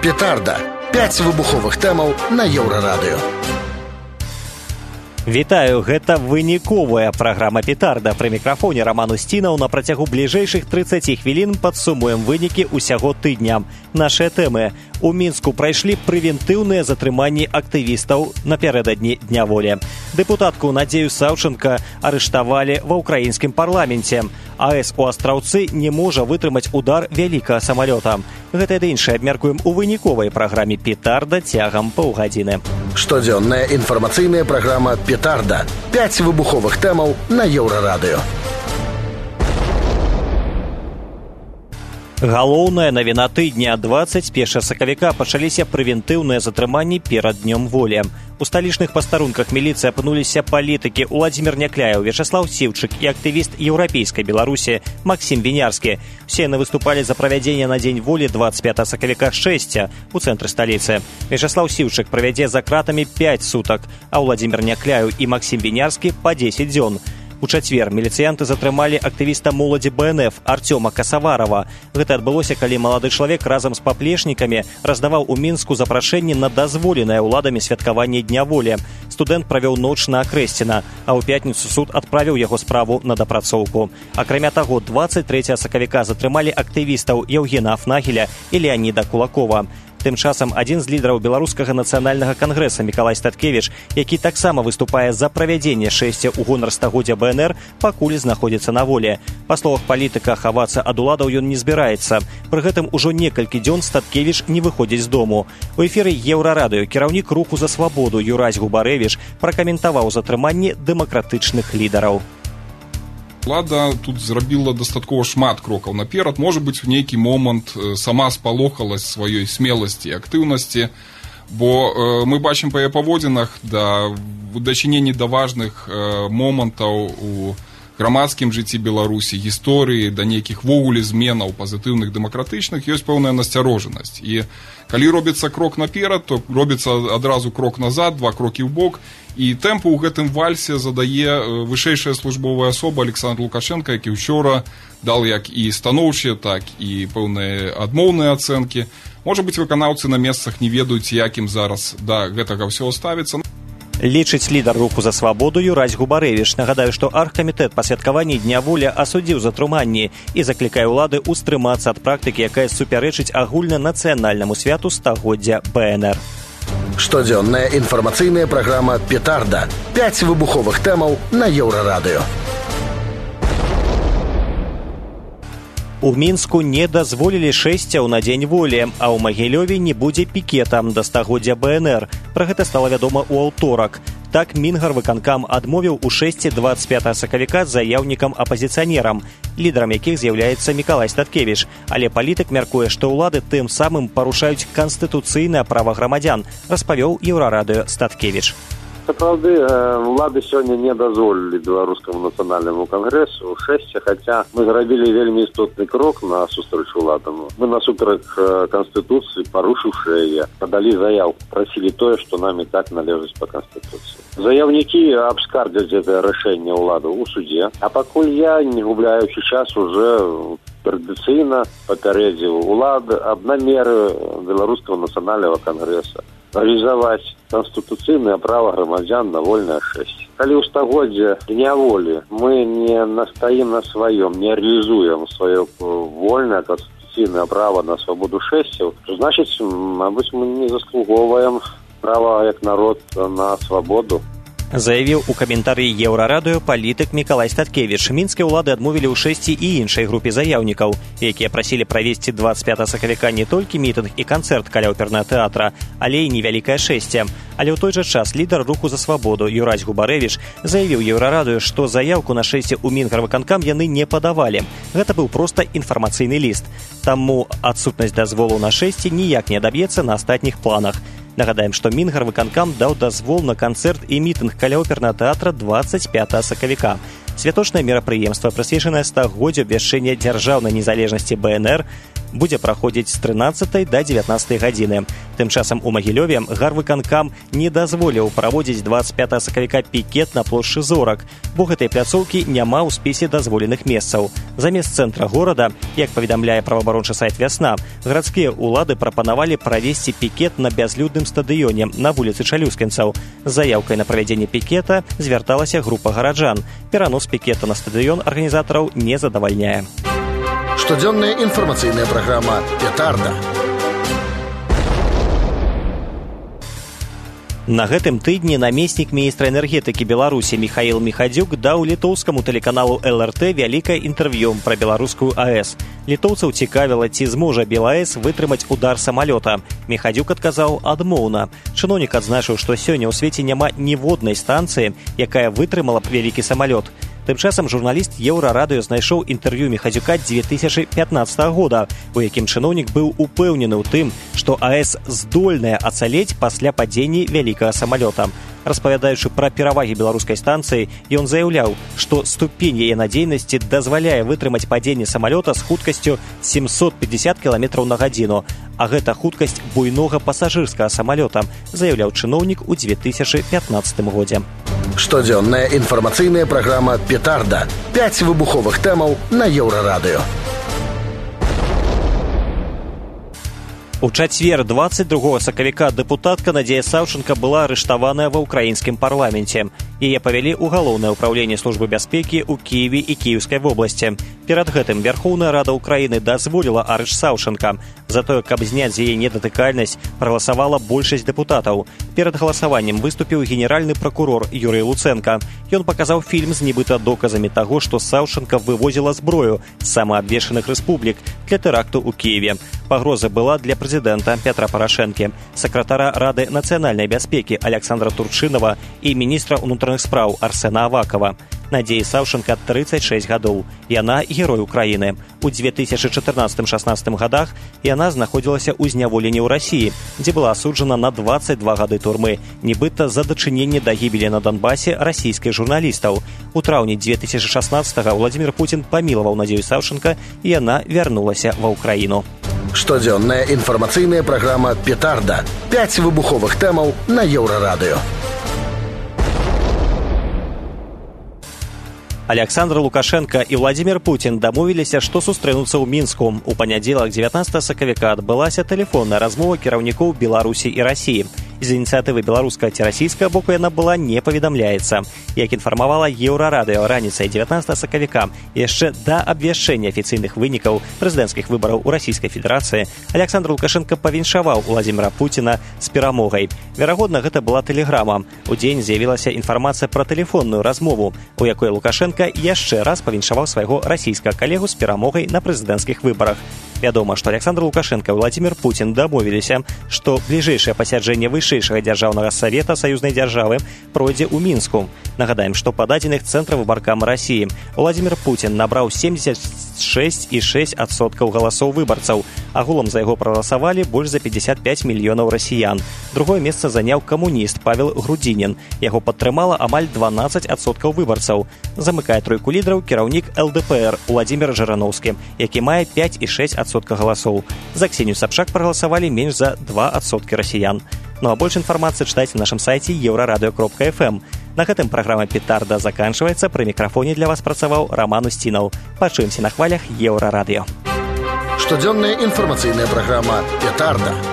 Петарда. 5 выбуховых тэмаў на Еўрарадыё. Вітаю, гэта выніковая праграма «Петарда». Пры мікрафоне Роман Устінаў. На працягу бліжэйшых 30 хвілін падсумуем вынікі ўсяго тыдня. Нашыя тэмы. У Мінску прайшлі прэвентыўныя затрыманні актывістаў напярэдадні Дня волі. Дэпутатку Надзею Саўченка арыштавалі ва ўкраінскім парламенце. АЭС у Астраўцы не можа вытрымаць удар вялікага самалёта. Гэта і іншае абмяркуем у выніковай праграме «Петарда» цягам паўгадзіны. Штодзённая інфармацыйная праграма «Петарда». 5 выбуховых тэмаў на Еўрарадыё. Галоўная навіна тыдня. 21 сакавіка пачаліся прэвентыўныя затрыманні перад Днём волі. У сталічных пастарунках міліцыі апынуліся палітыкі Уладзімір Някляеў, Вячаслаў Сіўчык і актывіст еўрапейскай Беларусі Максім Вінярскі. Усе яны выступалі за правядзенне на Дзень волі 25 сакавіка 6 у цэнтры сталіцы. Вячаслаў Сіўчык правядзе за кратамі 5 сутак, а Уладзімір Някляеў і Максім Вінярскі па 10 дзён. У чацвер міліцыянты затрымалі актывіста моладзі БНФ Артёма Касаварова. Гэта адбылося, калі малады чалавек разам з паплечнікамі раздаваў у Мінску запрашэнне на дазволенае ўладамі святкаванне Дня волі. Студэнт правёў ноч на Акрэсціна, а ў пятніцу суд адправіў яго справу на дапрацоўку. Акрамя таго, 23 сакавіка затрымалі актывістаў Еўгена Афнагеля і Леаніда Кулакова. Тым часам адзін з лідараў беларускага нацыянальнага кангрэса Мікалай Статкевіч, які таксама выступае за правядзенне 6 у гонар стагоддзя БНР, пакуль знаходзіцца на волі. Па словах палітыка, хавацца ад уладаў ён не збіраецца. Пры гэтым ужо некалькі дзён Статкевіч не выходзіць з дому. У эфіры Еўрарадыё кіраўнік руху за свабоду Юрась Губарэвіч пракаментаваў затрыманне дэмакратычных лідараў. Улада тут зрабіла дастаткова шмат крокаў наперад. Можа быць, у нейкі момант сама спалохалась сваёй смеласці і актыўнасці, бо мы бачым па яе паводзінах да дачынення да важных момантаў у грамадскім жыцці Беларусі, гісторыі, да нейкіх вогуле зменаў пазітыўных дэмакратычных ёсць пэўная насцярожанасць. І калі робіцца крок наперад, то робіцца адразу крок назад, 2 крокі ў бок. І тэмпу ў гэтым вальсе задае вышэйшая службовая асоба Александр Лукашенко, які ўчора дал як і станоўчыя, так і пэўныя адмоўныя ацэнкі. Можа быць, выканаўцы на месцах не ведаюць, якім зараз да гэтага ўсё ставіцца. Лічыць лідар руху за свабоду Юрась Губарэвіч. Нагадаю, што аргкамітэт па святкаванні Дня волі асудзіў затрыманні і заклікае ўлады ўстрымацца ад практыкі, якая супярэчыць агульнанацыянальнаму святу стагоддзя БНР. Штодзённая інфармацыйная праграма «Петарда». 5 выбуховых тэмаў на Еўрарадыё. У Мінску не дазволілі шэсцяў на Дзень волі, а ў Магілёве не будзе пікета да стагоддзя БНР. Пра гэта стала вядома ў аўторак. Так Мінгарвыканкам адмовіў у 6-25 сакавіка заяўнікам-апазіцыянерам, лідарам якіх з'яўляецца Мікалай Статкевіч. Але палітык мяркуе, што ўлады тым самым парушаюць канстытуцыйнае права грамадзян, распавёў Еўрарадыё Статкевіч. Сапраўды, улады сёння не дазволілі беларускаму нацыянальнаму кангрэсу 6, хаця мы зрабілі вельмі істотны крок на сустрэч уладам. Мы насуперак канстытуцыі, парушыўшы яе, падалі заяву, прасілі тое, што нам і так належыць па канстытуцыі. Заяўнікі абскардзяць гэтае рашэнне уладаў у судзе, а пакуль я, не губляючы час, уже традыцыйна папярэдзіў улады аб намеры беларускага нацыянальнага кангрэса рэалізаваць канстытуцыйнае права грамадзян на вольнае 6. Калі ў стагоддзе Дня волі мы не настаім на сваём, не рэалізуем сваё вольнае канстытуцыйнае права на свабоду 6, то значыць, мабыць, мы не заслугоўваем права як народ на свабоду. Заявіў у каментарыі Еўрарадыё палітык Мікалай Статкевіч. Мінскія ўлады адмовілі ў 6 і іншай групе заяўнікаў, якія прасілі правесці 25 сакавіка не толькі мітынг і канцэрт каля опернага тэатра, але і невялікае 6. Але ў той жа час лідар руху за свабоду Юрась Губарэвіч заявіў Еўрарадыё, што заяўку на 6 у Мінгарвыканкам яны не падавалі. Гэта быў проста інфармацыйны ліст. Таму адсутнасць дазволу на 6 ніяк не адаб'ецца на астатніх планах. Нагадаем, што Мінгарвыканкам даў дазвол на канцэрт і мітынг каля опернага тэатра 25 сакавіка. Святочнае мерапрыемства, прысвечанае стагоддзю абвяшчэння дзяржаўнай незалежнасці БНР, будзе праходзіць з 13 да 19 гадзіны. Тым часам у Магілёве гарвыканкам не дазволіў праводзіць 25 сакавіка пікет на плошчы Зорак, бо гэтай пляцоўкі няма ў спісе дазволеных месцаў. Замест цэнтра горада, як паведамляе праваабарончы сайт «Вясна», гарадскія ўлады прапанавалі правесці пікет на бязлюдным стадыёне на вуліцы Чалюскінцаў. З заяўкай на правядзенне пікета звярталася група гараджан. Перанос пікета на стадыён арганізатараў не задавальняе. Штодзённая інфармацыйная праграма «Петарда». На гэтым тыдні намеснік міністра энергетыкі Беларусі Міхаіл Міхадзюк даў літоўскаму тэлеканалу ЛРТ вялікае інтэрв'ю пра беларускую АЭС. Літоўцаў цікавіла, ці зможа БелАЭС вытрымаць удар самалёта. Міхадзюк адказаў адмоўна. Чыноўнік адзначыў, што сёння ў свеце няма ніводнай станцыі, якая вытрымала б вялікі самалёт. Тым часам журналіст Еўрарадыё знайшоў інтэрв'ю Міхадзюка 2015 года, у якім чыноўнік быў упэўнены ў тым, што АЭС здольная ацалець пасля падзення вялікага самалёта. Распавядаючы пра перавагі беларускай станцыі, ён заяўляў, што ступень яе надзейнасці дазваляе вытрымаць падзенне самалёта з хуткасцю 750 км на гадзіну, а гэта хуткасць буйнога пасажырскага самалёта, заяўляў чыноўнік у 2015 годзе. Штодзённая інфармацыйная праграма «Петарда». 5 выбуховых тэмаў на Еўрарадыё. У чацвер 22 сакавіка дэпутатка Надзея Саўченка была арыштаваная ва ўкраінскім парламенце. Яе павялі ў галоўнае ўпраўленне службы бяспекі ў Кіеве і Кіеўскай вобласці. Перад гэтым Верхоўная Рада Ўкраіны дазволіла арышт Саўченка. Затое, каб зняць з яе недатыкальнасць, прагаласавала большасць дэпутатаў. Перад галасаваннем выступіў генеральны пракурор Юрый Луценка. Ён паказаў фільм з нібыта доказамі таго, што Саўченка вывозіла зброю з самаабвешчаных рэспублік для тэракту ў Кіеве. Пагроза была для прэзідэнта Пятра Парашэнкі, сакратара Рады нацыянальнай бяспекі Александра Турчынова і міністра ўнутраных спраў Арсена Авакова. Надзеі Саўченка 36 гадоў. Яна герой Украіны. У 2014-16 годах яна знаходзілася ў зняволенні ў Расіі, дзе была асуджана на 22 гады турмы, нібыта за дачыненне да гібелі на Донбасе расійскіх журналістаў. У траўні 2016-го Владимир Путин памілаваў Надзею Саўченка, і яна вярнулася ва Ўкраіну. Штодзённая інфармацыйная праграма «Петарда». 5 выбуховых тэмаў на Еўрарадыё. Александр Лукашенко і Владимир Путин дамовіліся, што сустрэнуцца ў Мінску. У панядзелак 19 сакавіка адбылася тэлефонная размова кіраўнікоў Беларусі і Расіі. З ініцыятывы беларускага ці расійскага боку яна была не паведамляецца. Як інфармавала Еўрарадыё раніцай 19 сакавіка, яшчэ да абвяшчэння афіцыйных вынікаў прэзідэнцкіх выбараў у Расійскай Федэрацыі, Александр Лукашенко павіншаваў Владимира Путина з перамогай. Верагодна, гэта была тэлеграма. У дзень з'явілася інфармацыя пра тэлефонную размову, у якой Лукашенко яшчэ раз павіншаваў свайго расійскага калегу з перамогай на прэзідэнцкіх выбарах. Вядома, што Александр Лукашенко і Владимир Путин дамовіліся, што бліжэйшае пасяджэнне вышэйшага дзяржаўнага савета саюзнай дзяржавы пройдзе ў Мінску. Нагадаем, што па дадзеных Цэнтра выбаркама Расіі Владимир Путин набраў 76,6% галасоў выбарцаў. Агулам за яго прагаласавалі больш за 55 мільёнаў расіян. Другое месца заняў камуніст Павел Грудзінін. Яго падтрымала амаль 12% выбарцаў. Замыкае тройку лідараў кіраўнік ЛДПР Владимир Жырановскі, які мае 5,6% галасоў. За Ксенію Сабчак прагаласавалі менш за 2% расіян. Ну а больш інфармацыі чытайце на нашым сайце euraradio.fm. На гэтым праграма «Петарда» заканчваецца. Пры мікрафоне для вас працаваў Роман Устінаў. Пачуемся на хвалях Еўрарадыё. Штодзённая інфармацыйная праграма «Петарда».